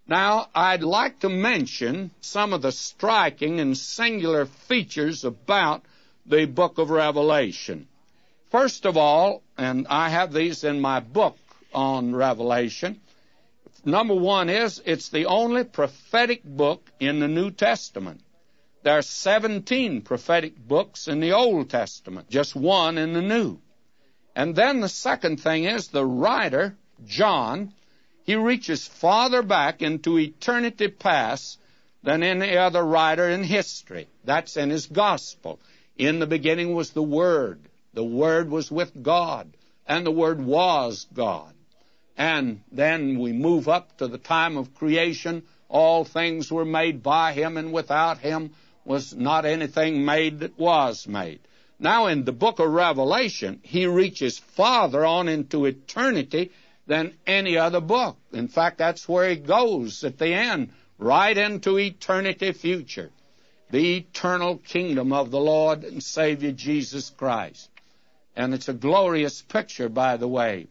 Now, I'd like to mention some of the striking and singular features about the book of Revelation. First of all, and I have these in my book on Revelation, number one is it's the only prophetic book in the New Testament. There are 17 prophetic books in the Old Testament, just one in the New. And then the second thing is the writer, John, he reaches farther back into eternity past than any other writer in history. That's in his gospel. In the beginning was the Word. The Word was with God, and the Word was God. And then we move up to the time of creation. All things were made by Him, and without Him was not anything made that was made. Now in the book of Revelation, he reaches farther on into eternity than any other book. In fact, that's where he goes at the end, right into eternity future, the eternal kingdom of the Lord and Savior Jesus Christ. And it's a glorious picture, by the way,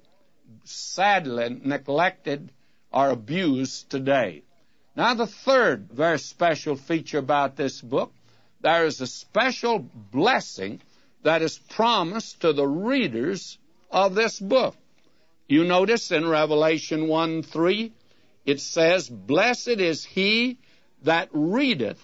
sadly neglected or abused today. Now, the third very special feature about this book, there is a special blessing that is promised to the readers of this book. You notice in Revelation 1:3, it says, "Blessed is he that readeth,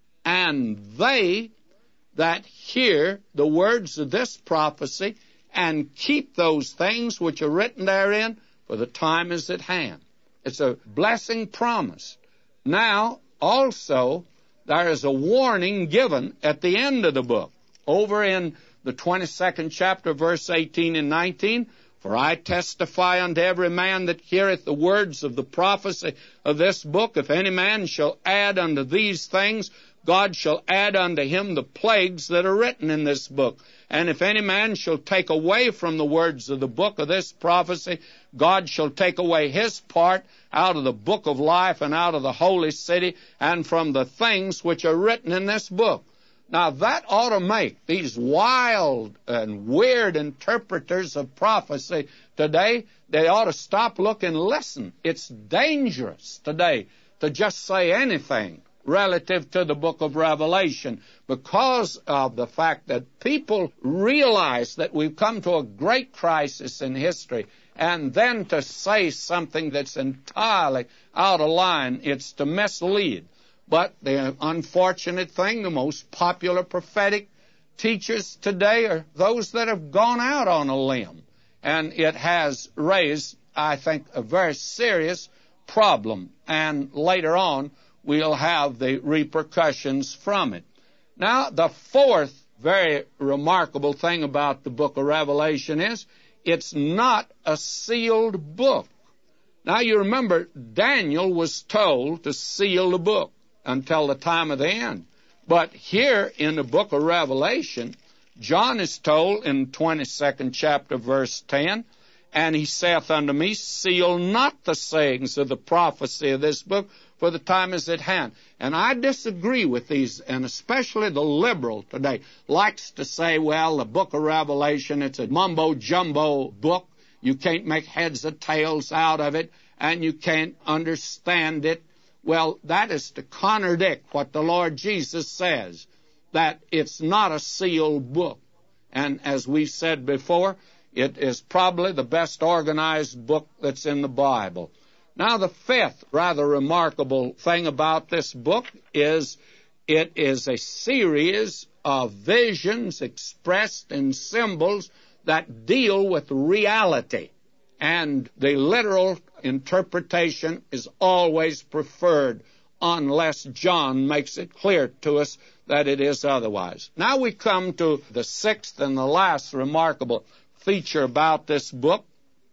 and they that hear the words of this prophecy, and keep those things which are written therein, for the time is at hand." It's a blessing promised. Now, also, there is a warning given at the end of the book. Over in the 22nd chapter, verse 18 and 19, "For I testify unto every man that heareth the words of the prophecy of this book, if any man shall add unto these things, God shall add unto him the plagues that are written in this book. And if any man shall take away from the words of the book of this prophecy, God shall take away his part out of the book of life and out of the holy city and from the things which are written in this book." Now, that ought to make these wild and weird interpreters of prophecy today, they ought to stop, look, and listen. It's dangerous today to just say anything relative to the book of Revelation because of the fact that people realize that we've come to a great crisis in history, and then to say something that's entirely out of line, it's to mislead. But the unfortunate thing, the most popular prophetic teachers today are those that have gone out on a limb. And it has raised, I think, a very serious problem. And later on, we'll have the repercussions from it. Now, the fourth very remarkable thing about the book of Revelation is it's not a sealed book. Now, you remember, Daniel was told to seal the book until the time of the end. But here in the book of Revelation, John is told in 22nd chapter, verse 10, "And he saith unto me, Seal not the sayings of the prophecy of this book, for the time is at hand." And I disagree with these, and especially the liberal today likes to say, well, the book of Revelation, it's a mumbo-jumbo book. You can't make heads or tails out of it, and you can't understand it. Well, that is to contradict what the Lord Jesus says, that it's not a sealed book. And as we've said before, it is probably the best organized book that's in the Bible. Now, the fifth rather remarkable thing about this book is it is a series of visions expressed in symbols that deal with reality. And the literal interpretation is always preferred unless John makes it clear to us that it is otherwise. Now we come to the sixth and the last remarkable feature about this book.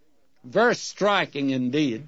Very striking indeed,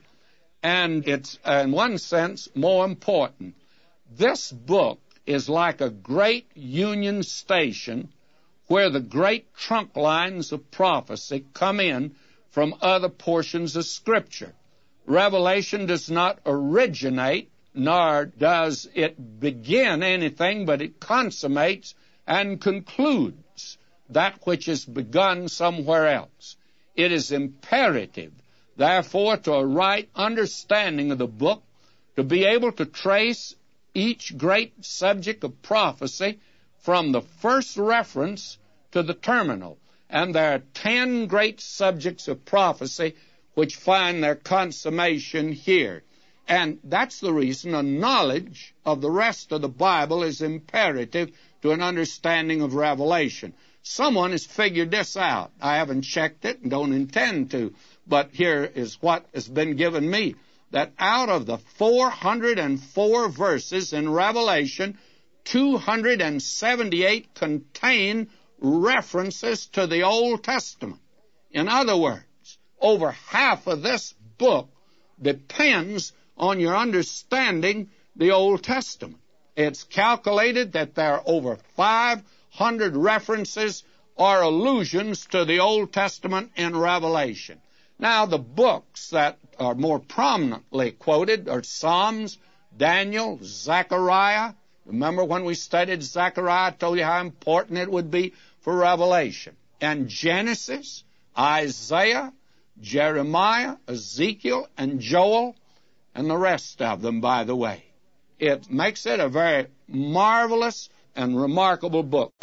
and it's in one sense more important. This book is like a great Union Station where the great trunk lines of prophecy come in from other portions of Scripture. Revelation does not originate, nor does it begin anything, but it consummates and concludes that which is begun somewhere else. It is imperative, therefore, to a right understanding of the book, to be able to trace each great subject of prophecy from the first reference to the terminal. And there are 10 great subjects of prophecy which find their consummation here. And that's the reason a knowledge of the rest of the Bible is imperative to an understanding of Revelation. Someone has figured this out. I haven't checked it and don't intend to, but here is what has been given me, that out of the 404 verses in Revelation, 278 contain references to the Old Testament. In other words, over half of this book depends on your understanding the Old Testament. It's calculated that there are over 500 references or allusions to the Old Testament in Revelation. Now, the books that are more prominently quoted are Psalms, Daniel, Zechariah. Remember when we studied Zechariah, I told you how important it would be for Revelation. And Genesis, Isaiah, Jeremiah, Ezekiel, and Joel, and the rest of them, by the way. It makes it a very marvelous and remarkable book.